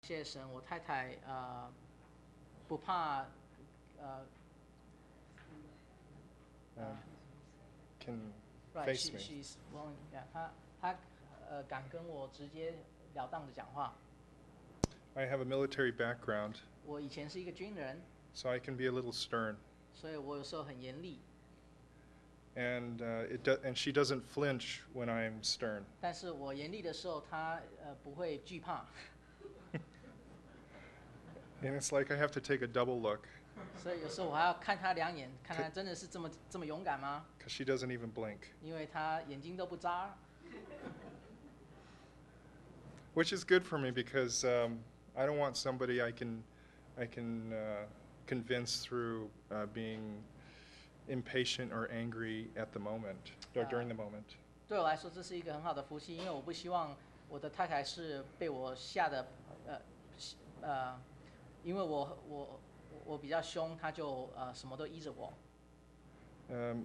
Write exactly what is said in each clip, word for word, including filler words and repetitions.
谢神，我太太呃不怕呃 uh, can right face she me. she's willing yeah 她她呃敢跟我直截了当的讲话。 I have a military background, 我以前是一个军人， so I can be a little stern. 所以我有时候很严厉， And uh, it do- and she doesn't flinch when I'm stern. 但是我严厉的时候，她呃不会惧怕， And it's like I have to take a double look 所以有时候我还要看她两眼，看她真的是这么这么勇敢吗？ because she doesn't even blink, 因为她眼睛都不眨， which is good for me because um, I don't want somebody I can I can uh, convince through uh, being impatient or angry at the moment or during the moment. 对我来说这是一个很好的福气，因为我不希望我的太太是被我吓得呃呃，因为我我我比较凶，她就呃什么都依着我。 Um,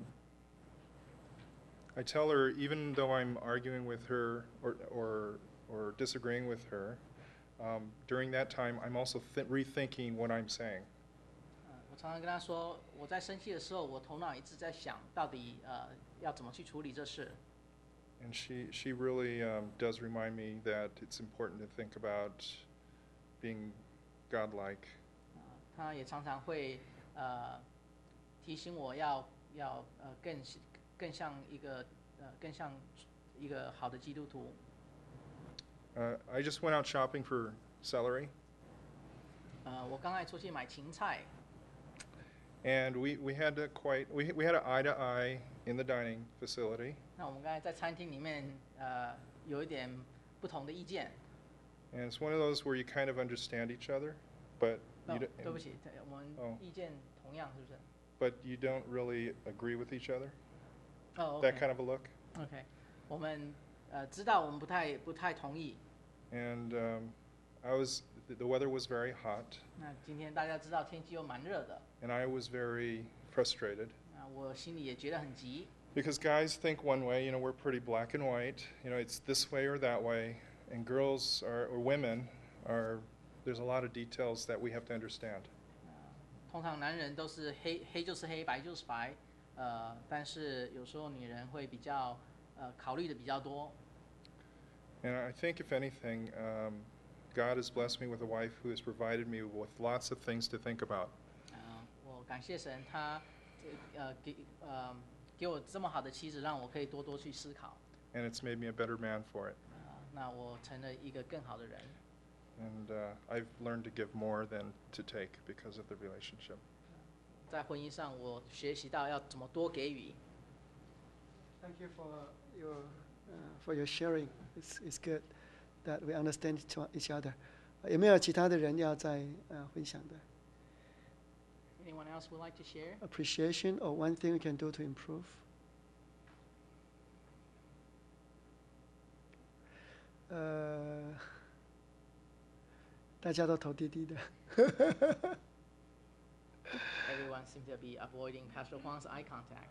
I tell her, even though I'm arguing with her or, or, or disagreeing with her, um, during that time, I'm also th- rethinking what I'm saying. 呃我常常跟她说，我在生气的时候，我头脑一直在想到底呃要怎么去处理这事。 And she, she really um, does remind me that it's important to think about being godlike. 呃她也常常会呃提醒我要要呃更更像一个呃更像一个好的基督徒。 Uh, I just went out shopping for celery, 呃，我刚才出去买芹菜， and we, we had to quite we, we had an eye to eye in the dining facility. 那我们刚才在餐厅里面呃有一点不同的意见。 And it's one of those where you kind of understand each other, but 哦 you，don't, 对不起，对我们哦意见同样是不是？ but you don't really agree with each other. 哦 That ，OK kind of a look. OK，我们呃知道我们不太不太同意。 And um, I was the the weather was very hot, 那今天大家知道天气又蛮热的， and I was very frustrated 那我心里也觉得很急， because guys think one way. You know, we're pretty black and white. You know, it's this way or that way, and girls are or women are. There's a lot of details that we have to understand. 呃，通常男人都是黑黑就是黑，白就是白，呃，但是有时候女人会比较呃考虑的比较多。 And I think, if anything, um, God has blessed me with a wife who has provided me with lots of things to think about. 呃，我感谢神，他这呃给呃给我这么好的妻子，让我可以多多去思考。 And it's made me a better man for it. 呃，那我成了一个更好的人。 And uh, I've learned to give more than to take because of the relationship. 在婚姻上，我学习到要怎么多给予。 Thank you for your uh, for your sharing. It's it's good that we understand each each other. 呃有没有其他的人要再呃分享的 Anyone else would like to share? appreciation or one thing we can do to improve? 呃，大家都头低低的。 Everyone seems to be avoiding Pastor Huang's eye contact.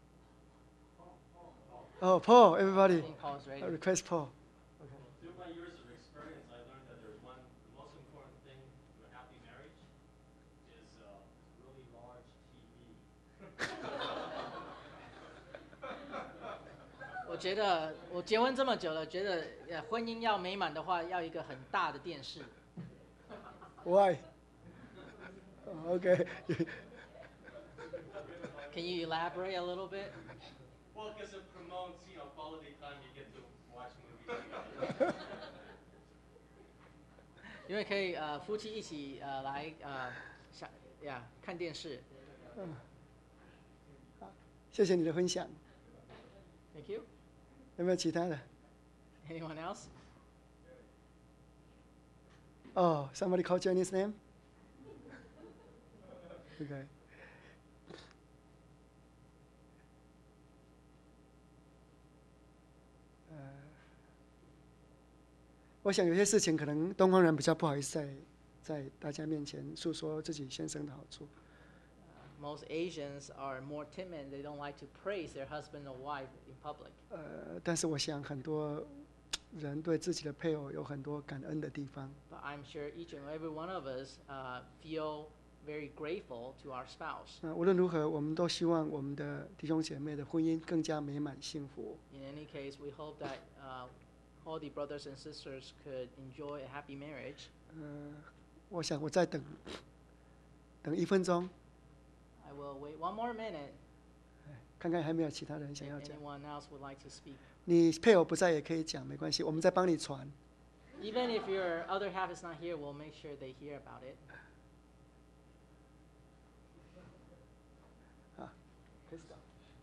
Oh, Paul, I everybody, think Paul is ready. uh, request Paul. Through my years of experience, I learned that there's one, the most important thing to a happy marriage is a really large T V. 我觉得我结婚这么久了，觉得呃婚姻要美满的话，要一个很大的电视。 Why? Oh, okay. Can you elaborate a little bit? Well, because it promotes, you know, quality time you get to watch movies together. 因为可以呃夫妻一起呃来呃想呀看电视。 嗯，好，谢谢你的分享。 Thank you. 有没有其他的？ Anyone else? Oh, somebody call Jenny's name? Okay. 呃，我想有些事情可能东方人比较不好意思在在大家面前诉说自己先生的好处。 Most Asians are more timid. They don't like to praise their husband or wife in public. 呃，但是我想很多人对自己的配偶有很多感恩的地方。 But I'm sure each and every one of us uh, feel very grateful to our spouse. 那无论如何，我们都希望我们的弟兄姐妹的婚姻更加美满幸福。 In any case, we hope that uh, all the brothers and sisters could enjoy a happy marriage. 嗯、我想我再等等一分钟， I will wait one more minute 看看还没有其他人 if 想要讲。 anyone else would like to speak. 你配偶不在也可以讲，没关系，我们再帮你传。 Even if your other half is not here, we'll make sure they hear about it. 啊 Crystal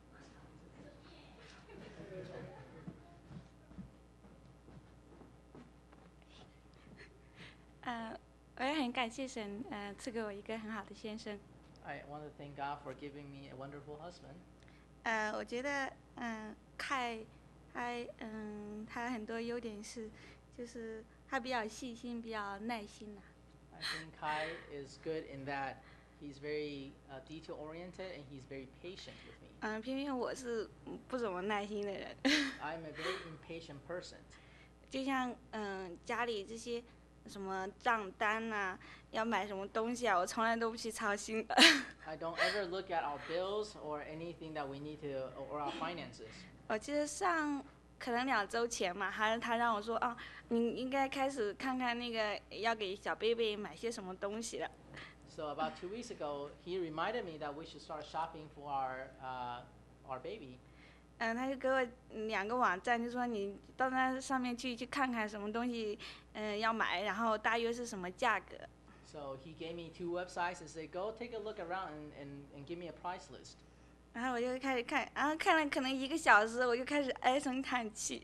呃，我也很感谢神，呃，赐给我一个很好的先生。 I want to thank God for giving me a wonderful husband. 呃，我觉得，嗯、凯，他，嗯，他很多优点是，就是他比较细心，比较耐心呐、 I think Kai is good in that he's very uh, detail oriented and he's very patient with me. 嗯、偏偏我是不怎么耐心的人， I'm a very impatient person. 就像，嗯、家里这些什么账单呐、要买什么东西啊，我从来都不去操心的。 I don't ever look at our bills or anything that we need to, or our finances. 我记得上可能两周前嘛，他他让我说啊，你应该开始看看那个要给小贝贝买些什么东西了。 So about two weeks ago, he reminded me that we should start shopping for our uh, our baby. 嗯，他就给我两个网站，就说你到那上面去去看看什么东西，嗯，要买，然后大约是什么价格。 So he gave me two websites and said, go take a look around and, and, and give me a price list. 然后我就开始看，然后看了可能一个小时，我就开始唉声叹气。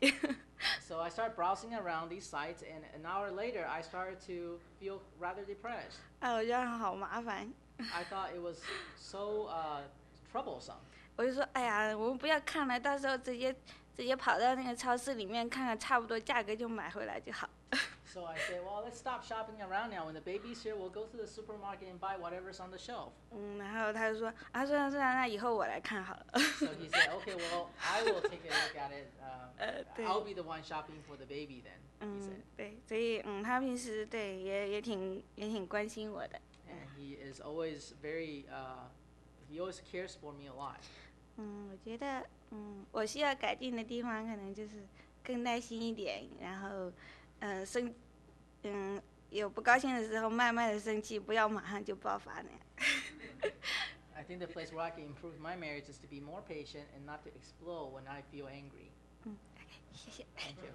So I started browsing around these sites, and an hour later, I started to feel rather depressed. 啊，我觉得好麻烦， I thought it was so uh, troublesome. 我就说，哎呀，我们不要看了，到时候直接直接跑到那个超市里面看看差不多价格就买回来就好。 So I said, well, let's stop shopping around now. When the baby's here, we'll go to the supermarket and buy whatever's on the shelf. 嗯，然后他就说，啊，虽然虽然，那以后我来看好了。 So he said, okay, well, I will take a look at it. Uh, Uh, 对。 I'll be the one shopping for the baby then, he 嗯 said.， 对，所以嗯，他平时对也也挺也挺关心我的。 And he is always very, uh, he always cares for me a lot. 嗯，我觉得嗯，我需要改进的地方可能就是更耐心一点，然后嗯生嗯有不高兴的时候慢慢的生气，不要马上就爆发那样。 I think the place where I can improve my marriage is to be more patient and not to explode when I feel angry. 嗯，OK，谢谢。 Thank you.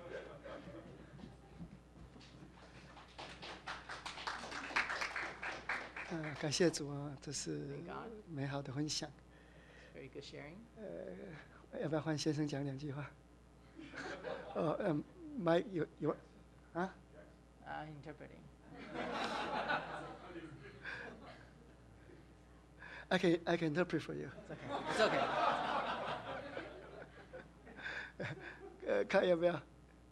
嗯、感谢主啊，这是 Thank God. 美好的分享。 Very good sharing. 呃，要不要换先生讲两句话？哦，嗯，麦有有啊？ Uh, interpreting. I can I can interpret for you. It's okay. It's okay. 呃，看要不要？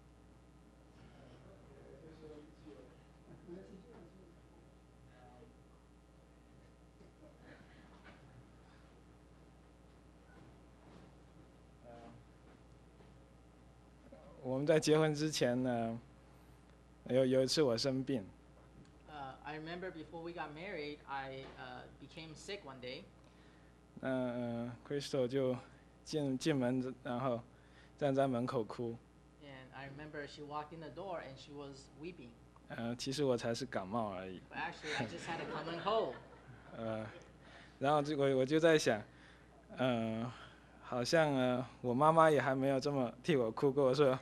我们在结婚之前呢，有有一次我生病， Uh, I remember before we got married, I uh, became sick one day. 那、呃、Crystal 就进进门，然后站在门口哭。 And I remember she walked in the door and she was weeping. 呃，其实我才是感冒而已。 But actually, I just had a common cold. 呃，然后这我我就在想，呃，好像呃我妈妈也还没有这么替我哭过，说。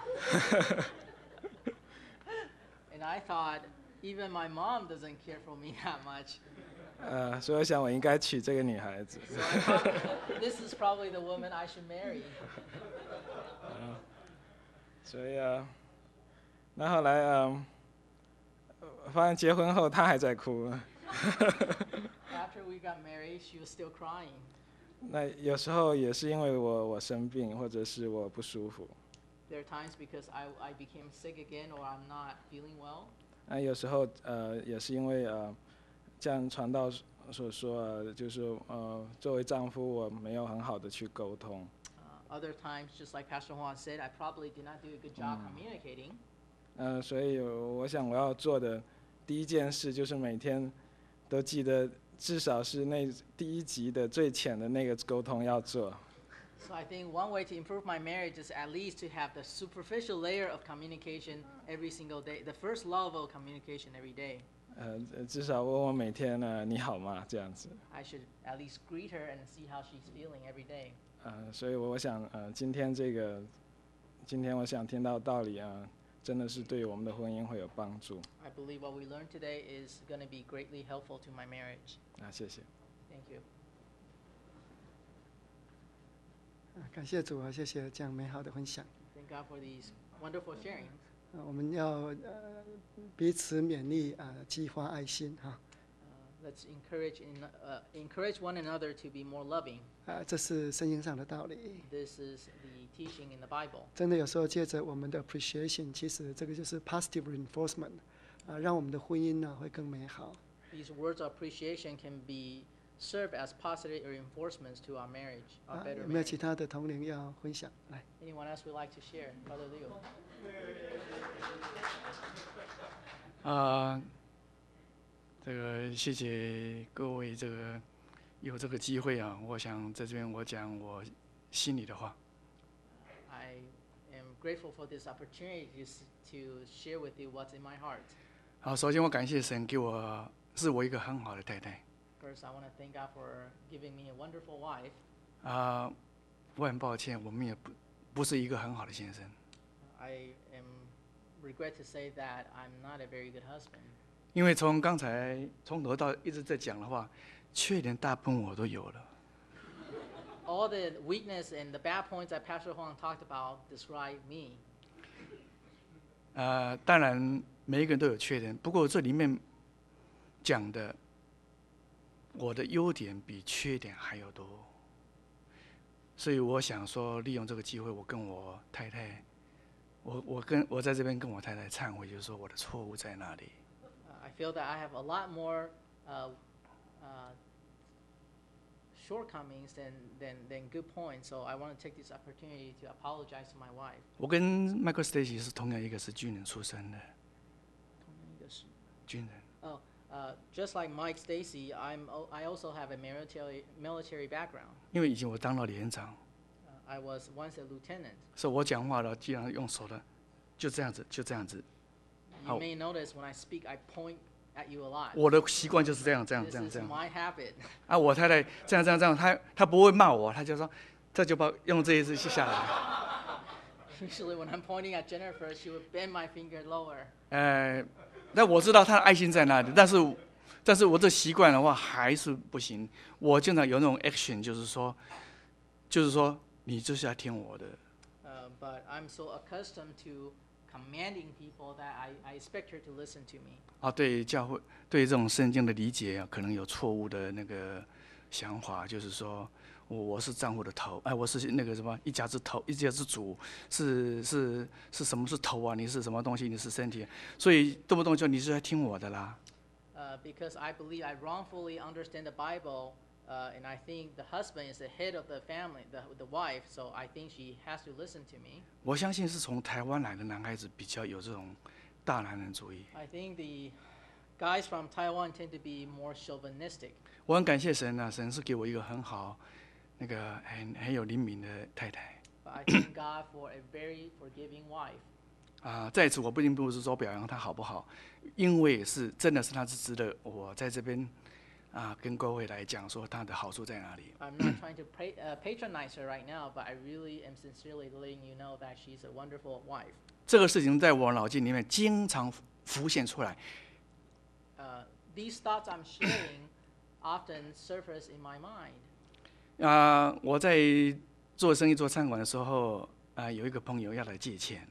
And I thought, even my mom doesn't care for me that much. 呃，所以我想我应该娶这个女孩子。 So I thought, this is probably the woman I should marry. 所以啊，那后来嗯、呃，发现结婚后她还在哭。 After we got married, she was still crying. 那有时候也是因为我我生病，或者是我不舒服。 There are times because I, I became sick again or I'm not feeling well. 那有时候呃也是因为呃，像传道所说，呃就是呃作为丈夫我没有很好的去沟通。 Other times, just like Pastor Juan said, I probably did not do a good job communicating. 呃，所以我想我要做的第一件事就是每天都记得，至少是那第一集的最浅的那个沟通要做。 So I think one way to improve my marriage is at least to have the superficial layer of communication every single day, the first level of communication every day. 呃，至少问我每天呢你好吗这样子。 I should at least greet her and see how she's feeling every day. 呃，所以我想呃，今天这个，今天我想听到道理啊，真的是对我们的婚姻会有帮助。 I believe what we learned today is going to be greatly helpful to my marriage. 啊，谢谢。 Thank you. 啊感谢主啊，谢谢这样美好的分享。 Thank God for these wonderful sharings. 啊，我们要呃彼此勉励啊，激发爱心哈。 Uh, let's encourage in, uh, encourage one another to be more loving. 啊，这是圣经上的道理。 This is the teaching in the Bible. 真的有时候借着我们的 appreciation， 其实这个就是 positive reinforcement， 啊，让我们的婚姻呢会更美好。 These words of appreciation can be serve as positive reinforcements to our marriage, our 啊， better 有没有其 marriage. 他的同龄要分享？来， Anyone else would like to share? Brother Liu. 啊，这个谢谢各位，这个有这个机会啊，我想在这边我讲我心里的话。 I am grateful for this opportunity to, s- to share with you what's in my heart. 好，首先我感谢神给我是我一个很好的太太 First, I want to thank God for giving me a wonderful wife. 啊，我很抱歉，我们也不不是一个很好的先生。 I am regret to say that I'm not a very good husband. 因为从刚才从头到一直在讲的话，缺点大部分我都有了。 All the weakness and the bad points that Pastor Huang talked about describe me. 呃，当然每一个人都有缺点，不过这里面讲的我的优点比缺点还要多，所以我想说，利用这个机会，我跟我太太，我我跟我在这边跟我太太忏悔，就是说我的错误在哪里。 Uh, I feel that I have a lot more uh, uh, shortcomings than, than, than good points, so I want to take this opportunity to apologize to my wife. 我跟 Michael Stacy 是同样一个是军人出身的军人， Oh, uh, just like Mike Stacy, I'm, al- I also have a military, military background. 因为以前我当了连长， Uh, I was once a lieutenant. 所以我讲话了，既然用手的，就这样子，就这样子。 You Oh. may notice when I speak, I point at you a lot. 我的习惯就是这样，这样， This 这样， is 这样。 my habit. 啊，我太太这样这样这样，她她不会骂我，她就说，这就把用这一次下来。 Usually when I'm pointing at Jennifer, she would bend my finger lower. 呃，但我知道她的爱心在哪里，但是但是我这习惯的话还是不行。我经常有那种 action， 就是说，就是说你就是要听我的。 Uh, but I'm so accustomed to commanding people that I, I expect her to listen to me. 啊，对教会对这种圣经的理解啊，可能有错误的那个想法，就是说我我是丈夫的头，哎，我是那个什么一家之头，一家之主，是是是什么是头啊？你是什么东西？你是身体，所以动不动就你是要听我的啦。 Uh, because I believe I wrongfully understand the Bible, uh, and I think the husband is the head of the family, the, the wife, so I think she has to listen to me. 我相信是从台湾来的男孩子比较有这种大男人主义。 I think the guys from Taiwan tend to be more chauvinistic. 我很感谢神啊，神是给我一个很好、那个很很有灵敏的太太 But I thank God for a very forgiving wife. 啊。在此我并不是说表扬她好不好，因为是真的是她是值得我在这边啊跟各位来讲说她的好处在哪里。 I'm not trying to pra- uh, patronize her right now, but I really am sincerely letting you know that she's a wonderful wife. 这个事情在我脑筋里面经常浮现出来， Uh, these thoughts I'm sharing often surface in my mind. 啊，我在做生意做餐馆的时候，啊，有一个朋友要来借钱，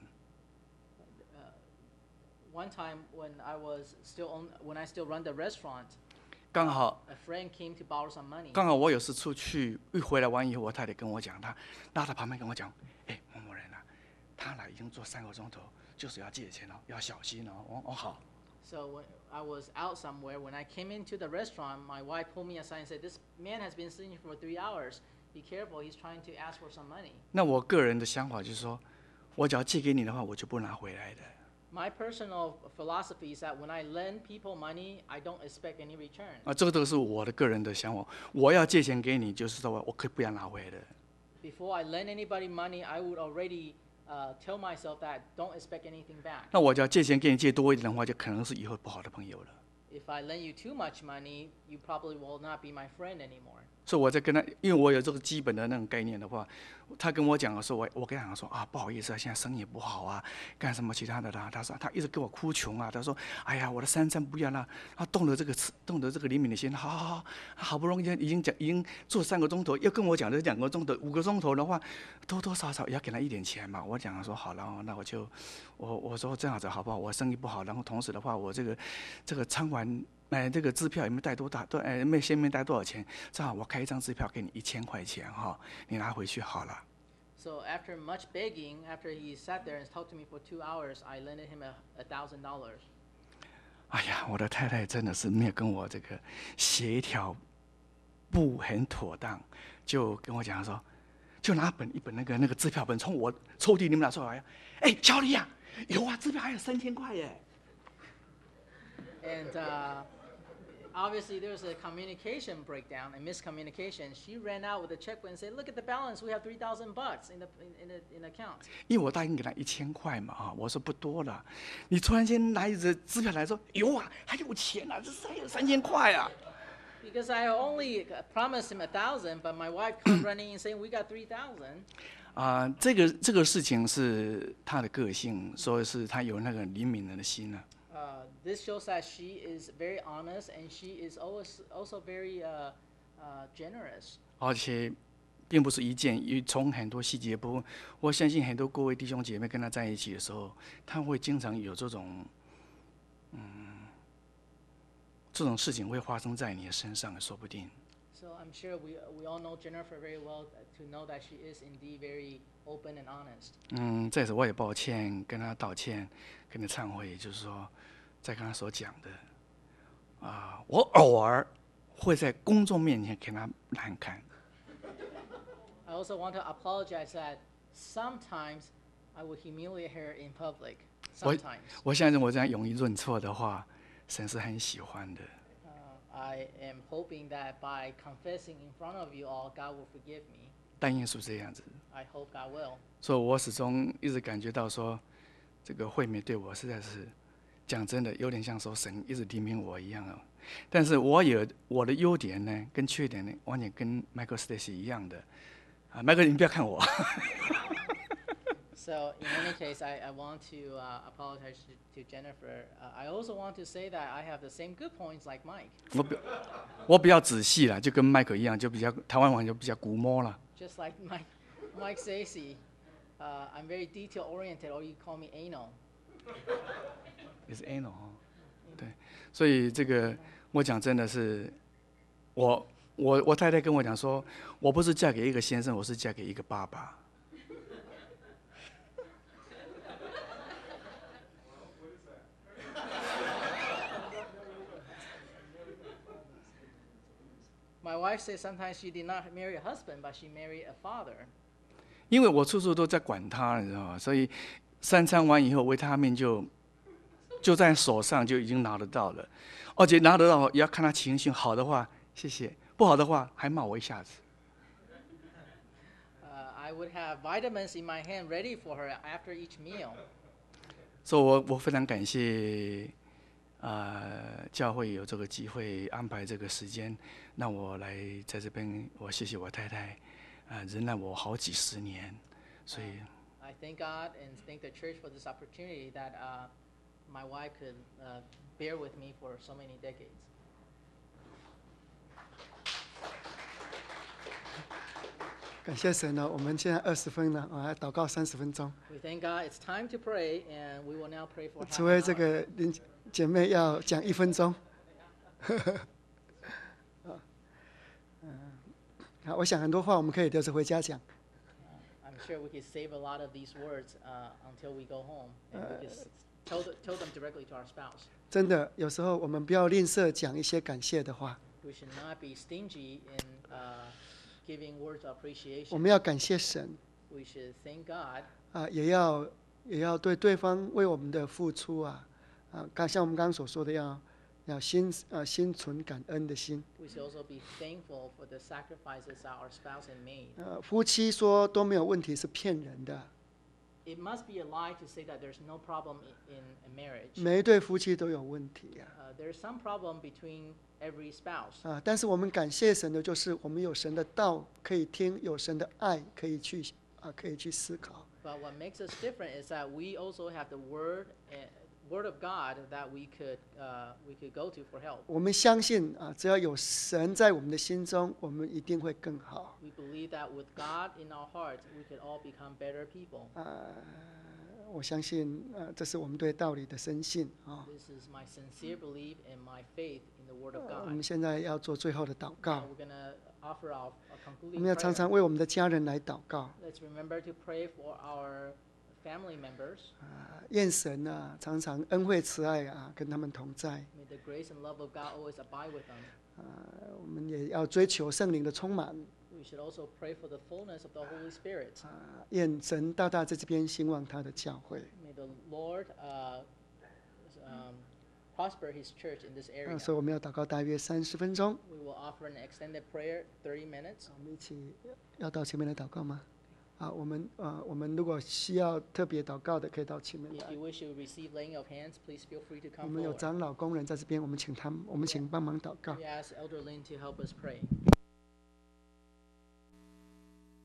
One time when I was still on, when I still run the restaurant, 刚好 a friend came to borrow some money. 刚好我有时出去一回来完以后，我太太跟我讲，她拉到旁边跟我讲，哎，某某人啊，他来已经做三个钟头，就是要借钱哦，要小心哦。我哦好， So when I was out somewhere, when I came into the restaurant, my wife pulled me aside and said, "This man has been sitting for three hours. be careful. He's trying to ask for some money. 那我个人的想法就是说，我只要借给你的话，我就不拿回来的。 My personal philosophy is that when I lend people money, I don't expect any return. 啊，这个都是我的个人的想法。我要借钱给你，就是说我可以不要拿回来的。 Before I lend anybody money, I would already uh, tell myself that don't expect anything back. 那我只要借钱给你借多一点的话，就可能是以后不好的朋友了。 If I lend you too much money, you probably will not be my friend anymore. 所以我在跟他，因为我有这个基本的那种概念的话，他跟我讲的时候，我我跟他讲说啊，不好意思啊，现在生意不好啊，干什么其他的啦？他说他一直跟我哭穷啊，他说，哎呀，我的三餐不要啦，他动了这个动了这个灵敏的心，好好好，好不容易已经讲已经做三个钟头，要跟我讲的两个钟头、五个钟头的话，多多少少也要给他一点钱嘛。我讲说好了，那我就我我说这样子好不好？我生意不好，然后同时的话，我这个这个餐馆。 哎，这个支票有没有带多大？多哎，没先没带多少钱？正好我开一张支票给你一千块钱哈，你拿回去好了。 So after much begging, after he sat there and talked to me for two hours, I lended him a a thousand dollars. 哎呀，我的太太真的是没有跟我这个协调不很妥当，就跟我讲说，就拿本一本那个那个支票本从我抽屉里面拿出来，哎，小李呀，有啊，支票还有三千块耶。 And uh, obviously there was a communication breakdown, a miscommunication. She ran out with a checkbook and said, "Look at the balance. We have three thousand bucks in the in, in the in the account." 因为我答应给他一千块嘛啊，我说不多了，你突然间拿一张支票来说，有啊，还有钱啊，这是还有三千块啊。 Because I only promised him a thousand, but my wife come running and saying, "We got three thousand." 啊、这个这个事情是他的个性，所以是他有那个灵敏人的心呢、啊。 Uh, this shows that she is very honest and she is always also very uh, uh, generous. 而且，并不是一件，一从很多细节部分，我相信很多各位弟兄姐妹跟他在一起的时候，他会经常有这种，嗯，这种事情会发生在你的身上，说不定。 So I'm sure we we all know Jennifer very well to know that she is indeed very open and honest. 嗯，在此我也抱歉，跟他道歉，跟他忏悔，就是说，在刚才所讲的，啊，我偶尔会在公众面前给他难堪。 I also want to apologize that sometimes I will humiliate her in public. 我 Sometimes. 我相信我这样勇于认错的话，神是很喜欢的。 Uh, I am hoping that by confessing in front of you all, God will forgive me. 但耶稣这样子， I hope God will. 所以我始终一直感觉到说，这个惠美对我实在是讲真的，有点像说神一直提醒我一样哦。但是我有我的优点呢，跟缺点呢，完全跟 Michael Stacy 一样的。啊 ，Michael， 你不要看我。 So in any case, I, I want to uh, apologize to, to Jennifer. Uh, I also want to say that I have the same good points like Mike. 我比我比较仔细啦，就跟 Michael 一样，就比较台湾话就比较古摸了。 Just like Mike, Mike Stacy, uh, I'm very detail oriented, or you call me anal. 也是 anal 哈，对，所以这个我讲真的是，我我我太太跟我讲说，我不是嫁给一个先生，我是嫁给一个爸爸。 My wife says sometimes she did not marry a husband, but she married a father. 因为我处处都在管他，你知道吗？所以三餐完以后，维他命就就在手上就已经拿得到了，而且拿得到也要看他情绪好的话，谢谢；不好的话还骂我一下子。 Uh, I would have vitamins in my hand ready for her after each meal. 所以我我非常感谢，呃，教会有这个机会安排这个时间，让我来在这边，我谢谢我太太，啊、呃，忍耐我好几十年，所以。 I thank God and thank the church for this opportunity that uh, my wife could uh, bear with me for so many decades. 感谢神呢，我们现在二十分了，我还祷告三十分鐘。 We thank God. It's time to pray, and we will now pray for half 除 an 非这 hour. 个林姐妹要讲一分鐘。啊，嗯，好，我想很多话我们可以留着回家讲。 I'm sure we could save a lot of these words uh, until we go home, and we could s- tell, th- tell them directly to our spouse. 真的，有时候我们不要吝啬讲一些感谢的话。 We should not be stingy in uh, giving words of 我 appreciation. 们要感谢神 We should thank God. 啊，也要也要对对方为我们的付出啊啊，刚像我们刚刚所说的要要心啊心存感恩的心。 We should also be thankful for the sacrifices that our spouse had made. 呃，夫妻说都没有问题是骗人的， It must be a lie to say that there's no problem in, in a marriage. 每一对夫妻都有问题啊 Uh, there's some problem between every spouse. 啊！但是我们感谢神的就是我们有神的道可以听，有神的爱可以去啊可以去思考。 But what makes us different is that we also have the word, uh, word of God that we could uh, we could go to for help. 我们相信啊，只要有神在我们的心中，我们一定会更好。 We believe that with God in our hearts, we could all become better people. 啊，我相信呃，这是我们对道理的深信啊。 This is my sincere belief and my faith in the word of 我 God. 们现在要做最后的祷 Now 告， we're gonna offer our a 我 concluding 们要常 prayer. 常为我们的家人来祷告。 Let's remember to pray for our family members. 啊，愿神啊，常常恩惠慈爱啊，跟他们同在。 May the grace and love of God always abide with them. 啊，我们也要追求圣灵的充满。 We should also pray for the fullness of the Holy Spirit. 啊，愿神大大在这边兴旺他的教会。 May the Lord uh, um, prosper His church in this 啊， area. 所以我们要祷告大约三十分钟。 We will offer an extended prayer, thirty minutes. 我们一起要到前面来祷告吗？啊，我们啊，我们如果需要特别祷告的，可以到前面 If 来 you。wish to receive laying of hands, please feel free to 我 come 们有 forward. 长老工人在这边，我们请他们，我们请帮忙祷告 We。ask Elder Lin to help us pray.